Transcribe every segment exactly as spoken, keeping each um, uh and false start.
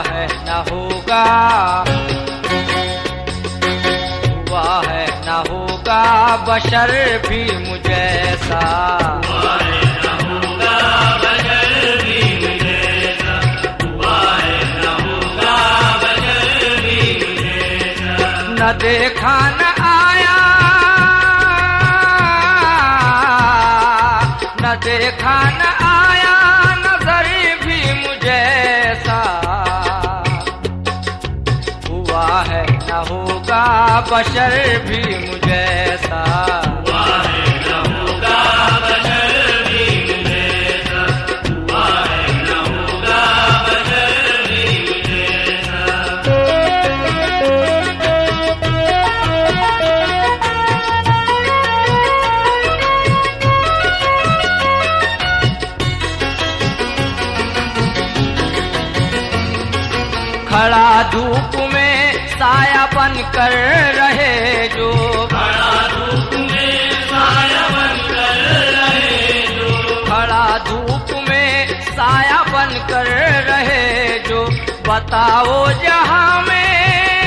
है न होगा, हुआ है न होगा बशर भी मुझैसा। हुआ है न होगा बशर भी मुझैसा, हुआ है न होगा बशर भी मुझैसा। न देखा न आया, न देखा न आया नजर भी मुझैसा। हुआ है न होगा बशर भी मुझैसा। हुआ है न होगा बशर भी मुझैसा, हुआ है न होगा बशर भी मुझैसा। खड़ा धूप में साया बन कर रहे जो, खड़ा धूप में साया बन कर रहे जो, खड़ा धूप में साया बन कर रहे जो। बताओ जहां में,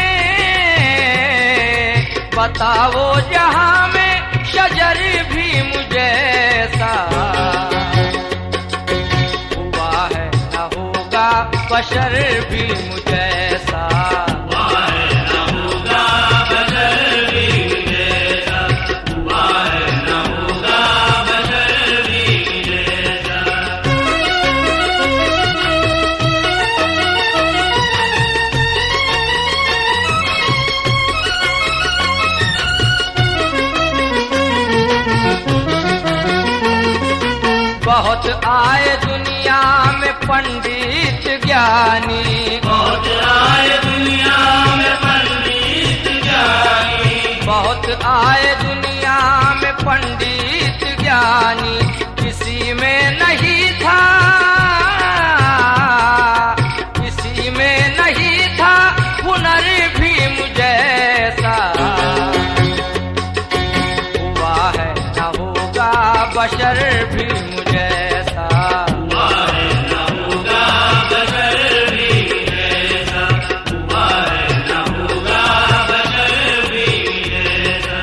बताओ जहां में शजर भी मुझैसा। हुआ है न होगा बशर भी मुझैसा। हुआ है न होगा बशर भी मुझैसा, हुआ है न होगा बशर भी मुझैसा। बहुत आए दुनिया में पंडित ज्ञानी, बहुत आए दुनिया में पंडित ज्ञानी, बहुत आए दुनिया में पंडित ज्ञानी। किसी में नहीं था, किसी में नहीं था हुनर भी मुझैसा। हुआ है न होगा बशर भी मुझैसा। हुआ है न होगा बशर भी मुझैसा, हुआ है न होगा बशर भी मुझैसा।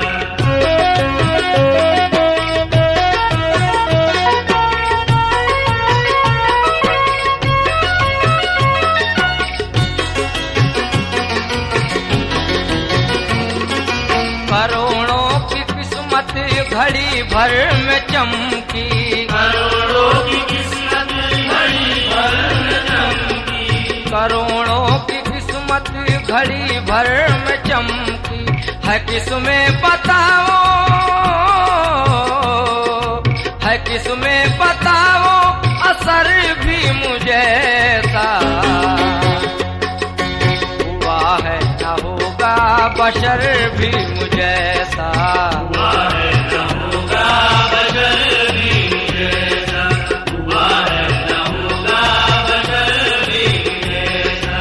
करोड़ों की किस्मत घड़ी भर में चमकी, करोड़ों की किस्मत घड़ी भर में चमकी, करोड़ों की किस्मत घड़ी भर में चमकी। है किसमें बताओ, है किसमें बताओ असर भी मुझैसा। हुआ है न होगा बशर भी मुझैसा। हुआ है न होगा बशर भी मुझैसा, हुआ है न होगा बशर भी मुझैसा।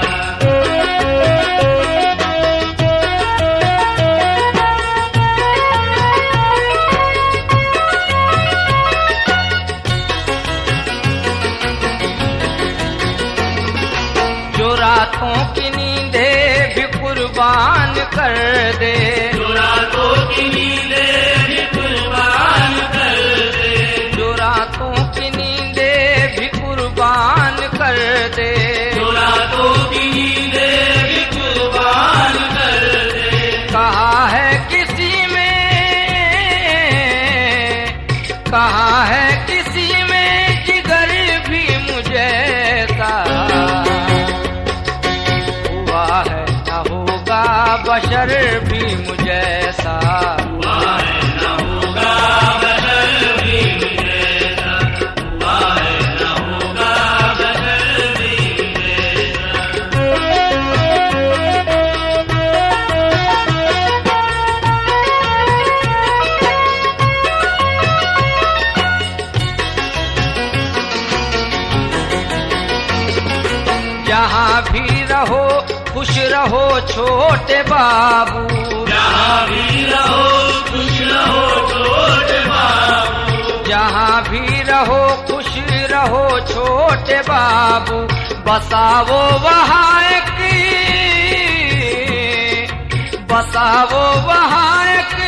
जो रातों की नींदे भी कुर्बान कर दे, जो रातों की नींदे भी कुर्बान कर दे, जो रातों की नींदे भी कुर्बान कर दे। जो रातों की नींदे भी कुर्बान कर दे। कहा है किसी में, कहा है किसी में जिगर भी मुझैसा। हुआ है न होगा बशर भी मुझैसा। हुआ है न होगा बशर भी मुझैसा, हुआ है न होगा बशर भी मुझैसा। जहाँ भी रहो खुश रहो छोटे बाबू, जहाँ भी रहो खुश रहो छोटे बाबू, जहाँ भी रहो खुश रहो रहो छोटे बाबू, बसावो वहाँ की, बसावो वहाँ